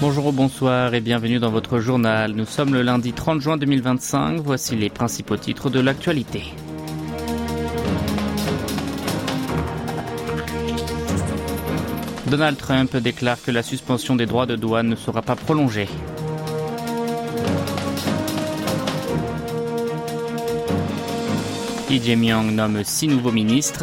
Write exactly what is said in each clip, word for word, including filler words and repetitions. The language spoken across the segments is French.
Bonjour, bonsoir et bienvenue dans votre journal. Nous sommes le lundi trente juin deux mille vingt-cinq. Voici les principaux titres de l'actualité. Donald Trump déclare que la suspension des droits de douane ne sera pas prolongée. Lee Jae-myung nomme six nouveaux ministres.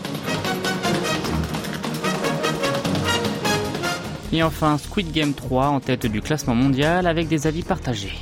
Et enfin, Squid Game trois en tête du classement mondial avec des avis partagés.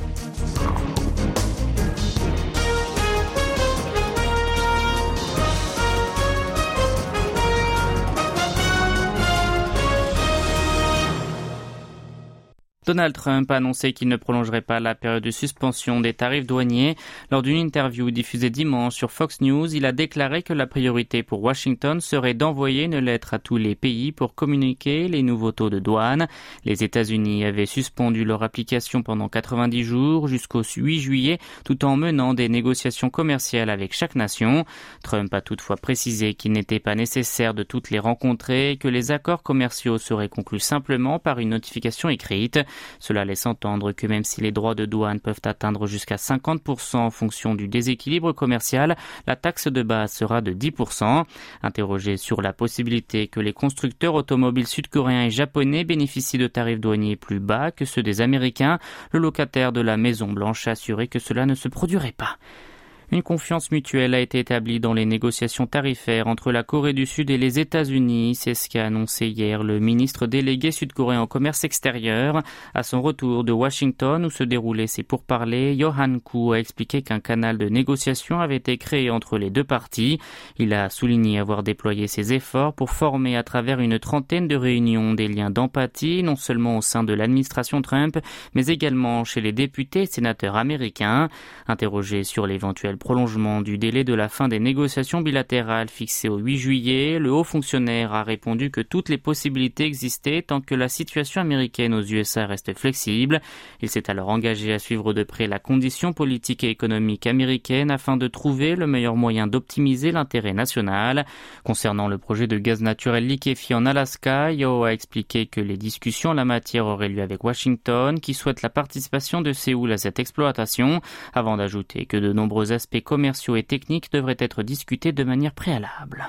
Donald Trump a annoncé qu'il ne prolongerait pas la période de suspension des tarifs douaniers. Lors d'une interview diffusée dimanche sur Fox News, il a déclaré que la priorité pour Washington serait d'envoyer une lettre à tous les pays pour communiquer les nouveaux taux de douane. Les États-Unis avaient suspendu leur application pendant quatre-vingt-dix jours jusqu'au huit juillet, tout en menant des négociations commerciales avec chaque nation. Trump a toutefois précisé qu'il n'était pas nécessaire de toutes les rencontrer et que les accords commerciaux seraient conclus simplement par une notification écrite. Cela laisse entendre que même si les droits de douane peuvent atteindre jusqu'à cinquante pour cent en fonction du déséquilibre commercial, la taxe de base sera de dix pour cent. Interrogé sur la possibilité que les constructeurs automobiles sud-coréens et japonais bénéficient de tarifs douaniers plus bas que ceux des Américains, le locataire de la Maison-Blanche a assuré que cela ne se produirait pas. Une confiance mutuelle a été établie dans les négociations tarifaires entre la Corée du Sud et les États-Unis. C'est ce qu'a annoncé hier le ministre délégué sud-coréen au commerce extérieur. À son retour de Washington, où se déroulaient ses pourparlers, Yohan Koo a expliqué qu'un canal de négociation avait été créé entre les deux parties. Il a souligné avoir déployé ses efforts pour former à travers une trentaine de réunions des liens d'empathie, non seulement au sein de l'administration Trump, mais également chez les députés et sénateurs américains. Interrogé sur l'éventuel prolongement du délai de la fin des négociations bilatérales fixé au huit juillet, le haut fonctionnaire a répondu que toutes les possibilités existaient tant que la situation américaine aux U S A reste flexible. Il s'est alors engagé à suivre de près la condition politique et économique américaine afin de trouver le meilleur moyen d'optimiser l'intérêt national. Concernant le projet de gaz naturel liquéfié en Alaska, Yo a expliqué que les discussions en la matière auraient lieu avec Washington, qui souhaite la participation de Séoul à cette exploitation, avant d'ajouter que de nombreux aspects commerciaux et techniques devraient être discutés de manière préalable.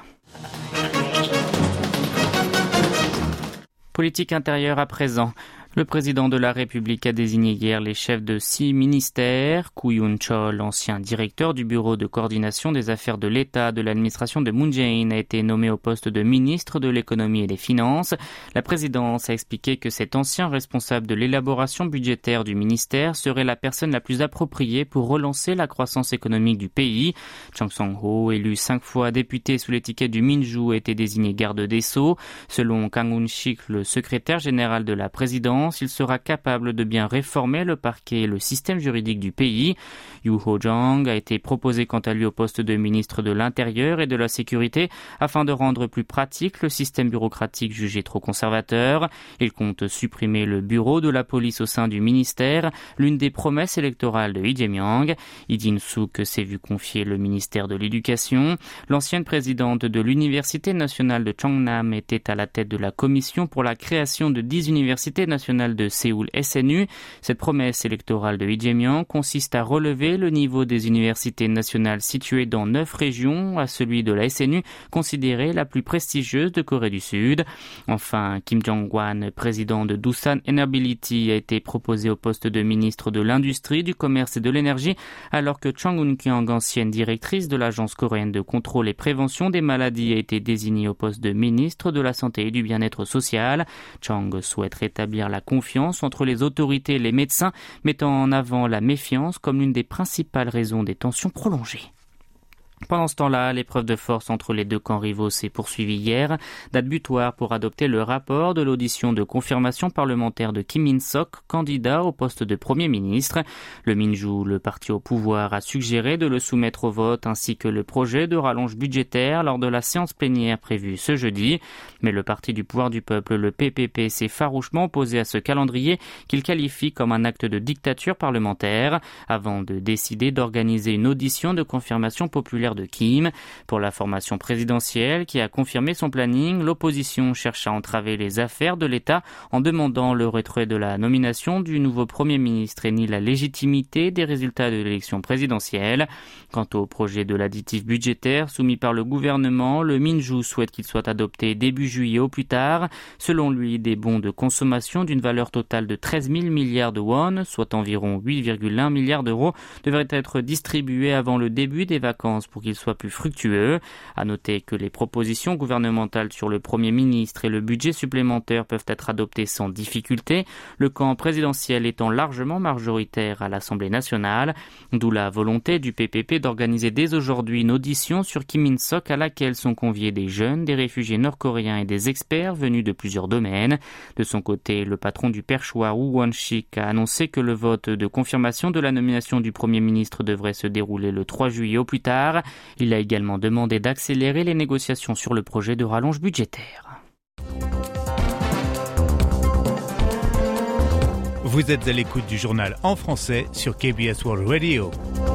Politique intérieure à présent. Le président de la République a désigné hier les chefs de six ministères. Koo Yoon-chol, ancien directeur du bureau de coordination des affaires de l'État de l'administration de Moon Jae-in, a été nommé au poste de ministre de l'économie et des finances. La présidence a expliqué que cet ancien responsable de l'élaboration budgétaire du ministère serait la personne la plus appropriée pour relancer la croissance économique du pays. Chung Song-ho, élu cinq fois député sous l'étiquette du Minju, a été désigné garde des Sceaux. Selon Kang Hoon-sik, le secrétaire général de la présidence, il sera capable de bien réformer le parquet et le système juridique du pays. Yoo Ho-jang a été proposé quant à lui au poste de ministre de l'Intérieur et de la Sécurité afin de rendre plus pratique le système bureaucratique jugé trop conservateur. Il compte supprimer le bureau de la police au sein du ministère, l'une des promesses électorales de Lee Jae-myung. Lee Jin-suk s'est vu confier le ministère de l'Éducation. L'ancienne présidente de l'Université nationale de Cheongnam était à la tête de la commission pour la création de dix universités nationales de Séoul S N U. Cette promesse électorale de Lee Jae-myung consiste à relever le niveau des universités nationales situées dans neuf régions à celui de la S N U, considérée la plus prestigieuse de Corée du Sud. Enfin, Kim Jong-wan, président de Doosan Enerbility, a été proposé au poste de ministre de l'Industrie, du Commerce et de l'Énergie, alors que Chung Eun-kyung, ancienne directrice de l'Agence coréenne de contrôle et prévention des maladies, a été désignée au poste de ministre de la Santé et du Bien-être social. Chung souhaite rétablir la confiance entre les autorités et les médecins, mettant en avant la méfiance comme l'une des principales raisons des tensions prolongées. Pendant ce temps-là, l'épreuve de force entre les deux camps rivaux s'est poursuivie hier, date butoir pour adopter le rapport de l'audition de confirmation parlementaire de Kim Min-sok, candidat au poste de Premier ministre. Le Minju, le parti au pouvoir, a suggéré de le soumettre au vote ainsi que le projet de rallonge budgétaire lors de la séance plénière prévue ce jeudi. Mais le parti du pouvoir du peuple, le P P P, s'est farouchement opposé à ce calendrier qu'il qualifie comme un acte de dictature parlementaire, avant de décider d'organiser une audition de confirmation populaire père de Kim. Pour la formation présidentielle qui a confirmé son planning, l'opposition cherche à entraver les affaires de l'État en demandant le retrait de la nomination du nouveau Premier ministre et ni la légitimité des résultats de l'élection présidentielle. Quant au projet de l'additif budgétaire soumis par le gouvernement, le Minju souhaite qu'il soit adopté début juillet au plus tard. Selon lui, des bons de consommation d'une valeur totale de treize mille milliards de won, soit environ huit virgule un milliards d'euros, devraient être distribués avant le début des vacances pour qu'ils soient plus fructueux. À noter que les propositions gouvernementales sur le Premier ministre et le budget supplémentaire peuvent être adoptées sans difficulté, le camp présidentiel étant largement majoritaire à l'Assemblée nationale, d'où la volonté du P P P d'organiser dès aujourd'hui une audition sur Kim In-sok à laquelle sont conviés des jeunes, des réfugiés nord-coréens et des experts venus de plusieurs domaines. De son côté, le patron du Perchoir, Woo Won-sik, a annoncé que le vote de confirmation de la nomination du Premier ministre devrait se dérouler le trois juillet au plus tard. Il a également demandé d'accélérer les négociations sur le projet de rallonge budgétaire. Vous êtes à l'écoute du journal en français sur K B S World Radio.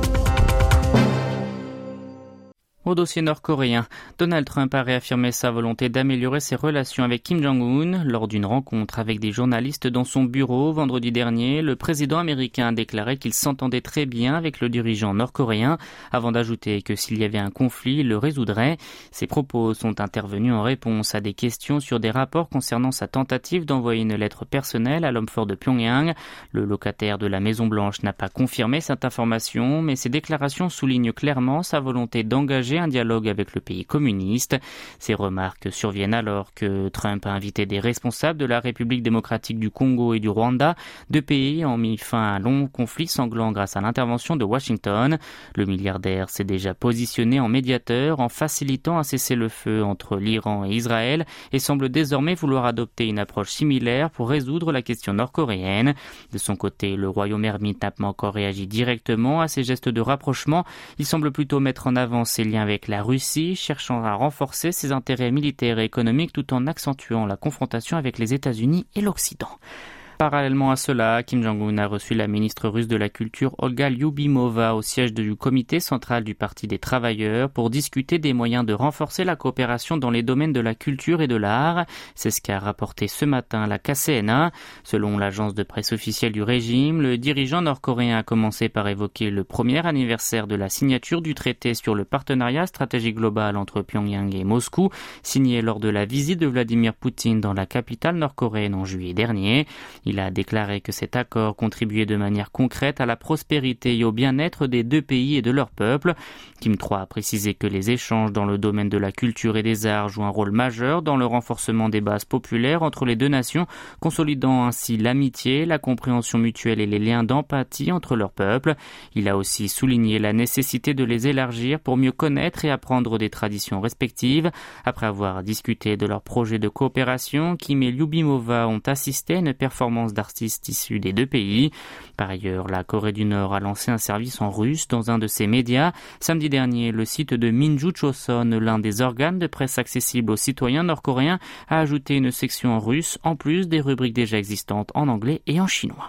Au dossier nord-coréen, Donald Trump a réaffirmé sa volonté d'améliorer ses relations avec Kim Jong-un. Lors d'une rencontre avec des journalistes dans son bureau vendredi dernier, le président américain a déclaré qu'il s'entendait très bien avec le dirigeant nord-coréen, avant d'ajouter que s'il y avait un conflit, il le résoudrait. Ces propos sont intervenus en réponse à des questions sur des rapports concernant sa tentative d'envoyer une lettre personnelle à l'homme fort de Pyongyang. Le locataire de la Maison-Blanche n'a pas confirmé cette information, mais ses déclarations soulignent clairement sa volonté d'engager un dialogue avec le pays communiste. Ces remarques surviennent alors que Trump a invité des responsables de la République démocratique du Congo et du Rwanda. Deux pays ont mis fin à un long conflit sanglant grâce à l'intervention de Washington. Le milliardaire s'est déjà positionné en médiateur en facilitant un cessez-le-feu entre l'Iran et Israël et semble désormais vouloir adopter une approche similaire pour résoudre la question nord-coréenne. De son côté, le royaume ermite n'a pas encore réagi directement à ces gestes de rapprochement. Il semble plutôt mettre en avant ses liens avec la Russie, cherchant à renforcer ses intérêts militaires et économiques tout en accentuant la confrontation avec les États-Unis et l'Occident. Parallèlement à cela, Kim Jong-un a reçu la ministre russe de la Culture Olga Lyubimova au siège du comité central du Parti des travailleurs pour discuter des moyens de renforcer la coopération dans les domaines de la culture et de l'art. C'est ce qu'a rapporté ce matin la K C N A. Selon l'agence de presse officielle du régime, le dirigeant nord-coréen a commencé par évoquer le premier anniversaire de la signature du traité sur le partenariat stratégique global entre Pyongyang et Moscou, signé lors de la visite de Vladimir Poutine dans la capitale nord-coréenne en juillet dernier. Il a déclaré que cet accord contribuait de manière concrète à la prospérité et au bien-être des deux pays et de leur peuple. Kim trois a précisé que les échanges dans le domaine de la culture et des arts jouent un rôle majeur dans le renforcement des bases populaires entre les deux nations, consolidant ainsi l'amitié, la compréhension mutuelle et les liens d'empathie entre leurs peuples. Il a aussi souligné la nécessité de les élargir pour mieux connaître et apprendre des traditions respectives. Après avoir discuté de leurs projets de coopération, Kim et Lyubimova ont assisté à une performance d'artistes issus des deux pays. Par ailleurs, la Corée du Nord a lancé un service en russe dans un de ses médias. Samedi dernier, le site de Minju Choson, l'un des organes de presse accessibles aux citoyens nord-coréens, a ajouté une section en russe, en plus des rubriques déjà existantes en anglais et en chinois.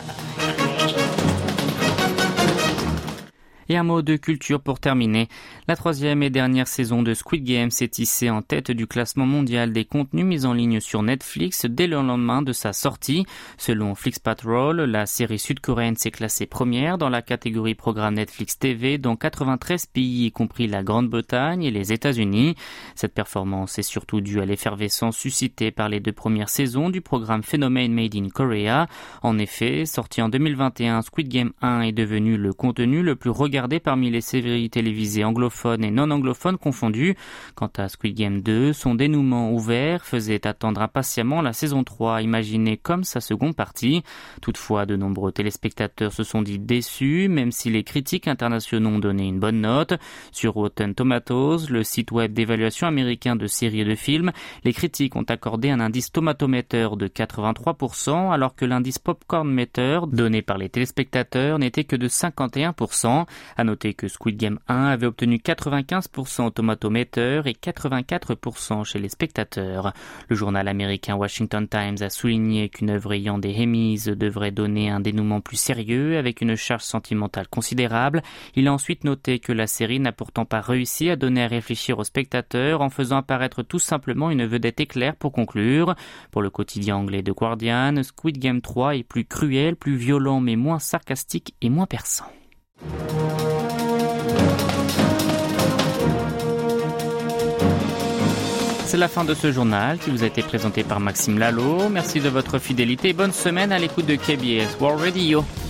Et un mot de culture pour terminer. La troisième et dernière saison de Squid Game s'est hissée en tête du classement mondial des contenus mis en ligne sur Netflix dès le lendemain de sa sortie. Selon Flixpatrol, la série sud-coréenne s'est classée première dans la catégorie programme Netflix T V dans quatre-vingt-treize pays, y compris la Grande-Bretagne et les États-Unis. Cette performance est surtout due à l'effervescence suscitée par les deux premières saisons du programme Phénomène Made in Korea. En effet, sorti en deux mille vingt et un, Squid Game un est devenu le contenu le plus regardé parmi les séries télévisées anglophones et non anglophones confondues. Quant à Squid Game deux, son dénouement ouvert faisait attendre impatiemment la saison trois, imaginée comme sa seconde partie. Toutefois, de nombreux téléspectateurs se sont dit déçus, même si les critiques internationaux ont donné une bonne note. Sur Rotten Tomatoes, le site web d'évaluation américain de séries et de films, les critiques ont accordé un indice Tomatometer de quatre-vingt-trois pour cent, alors que l'indice Popcorn Meter, donné par les téléspectateurs, n'était que de cinquante et un pour cent. À noter que Squid Game un avait obtenu quatre-vingt-quinze pour cent au Tomatometer et quatre-vingt-quatre pour cent chez les spectateurs. Le journal américain Washington Times a souligné qu'une œuvre ayant des Emmys devrait donner un dénouement plus sérieux avec une charge sentimentale considérable. Il a ensuite noté que la série n'a pourtant pas réussi à donner à réfléchir aux spectateurs en faisant apparaître tout simplement une vedette éclair pour conclure. Pour le quotidien anglais The Guardian, Squid Game trois est plus cruel, plus violent mais moins sarcastique et moins perçant. C'est la fin de ce journal qui vous a été présenté par Maxime Lalo. Merci de votre fidélité et bonne semaine à l'écoute de K B S World Radio.